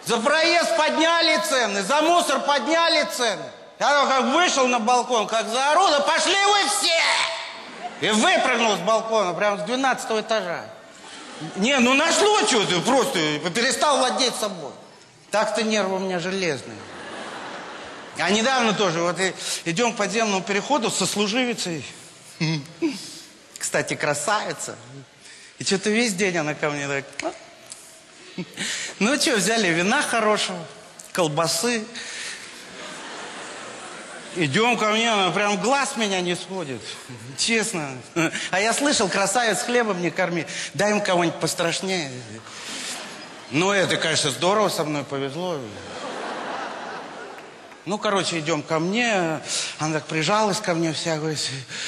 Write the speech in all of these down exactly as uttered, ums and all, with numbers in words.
За проезд подняли цены, за мусор подняли цены. Я как вышел на балкон, как заору, да пошли вы все! И выпрыгнул с балкона, прямо с двенадцатого этажа. Не, ну нашло что-то, просто перестал владеть собой. Так-то нервы у меня железные. А недавно тоже, вот идем к подземному переходу со служивицей. Кстати, красавица. И что-то весь день она ко мне так... Ну что, взяли вина хорошего, колбасы. Идем ко мне, она прям глаз меня не сводит. Честно. А я слышал, красавец хлебом не корми. Дай им кого-нибудь пострашнее. Ну, это, конечно, здорово, со мной повезло. Ну, короче, идем ко мне. Она так прижалась ко мне вся, говорит...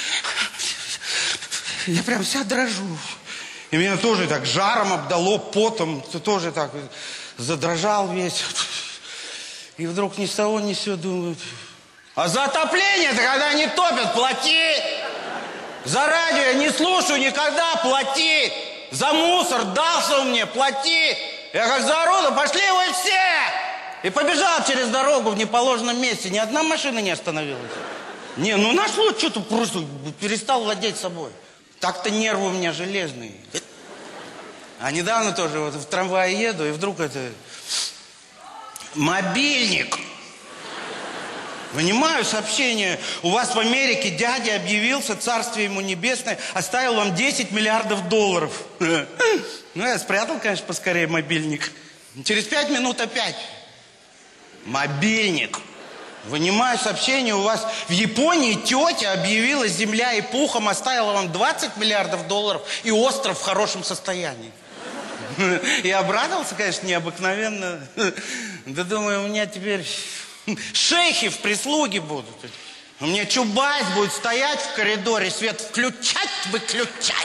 Я прям вся дрожу. И меня тоже так жаром обдало, потом. Тоже так задрожал весь. И вдруг ни с того ни с сего думаю... А за отопление-то, когда не топят, плати. За радио я не слушаю никогда, плати. За мусор дался он мне, плати. Я как заору, да пошли вы все. И побежал через дорогу в неположенном месте. Ни одна машина не остановилась. Не, ну нашло что-то, просто перестал владеть собой. Так-то нервы у меня железные. А недавно тоже вот в трамвае еду, и вдруг это... Мобильник. Вынимаю сообщение. У вас в Америке дядя объявился, царствие ему небесное, оставил вам десять миллиардов долларов. Ну, я спрятал, конечно, поскорее мобильник. Через пять минут опять. Мобильник. Вынимаю сообщение. У вас в Японии тетя объявилась земля и пухом, оставила вам двадцать миллиардов долларов и остров в хорошем состоянии. И обрадовался, конечно, необыкновенно. Да думаю, у меня теперь... Шейхи в прислуге будут. У меня Чубайс будет стоять в коридоре, свет включать, выключать.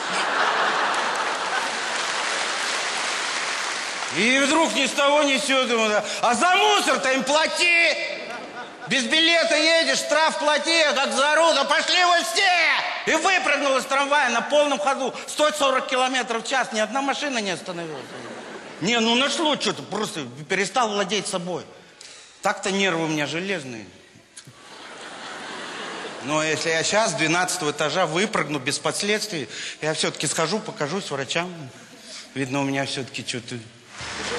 И вдруг ни с того ни с сего думаю, да, а за мусор-то им плати. Без билета едешь, штраф плати, а как заору, да пошли вы все. И выпрыгнул из трамвая на полном ходу, сто сорок километров в час, ни одна машина не остановилась. Не, ну нашло что-то, просто перестал владеть собой. Так-то нервы у меня железные. Но если я сейчас с двенадцатого этажа выпрыгну без последствий, я все-таки схожу, покажусь врачам. Видно, у меня все-таки что-то...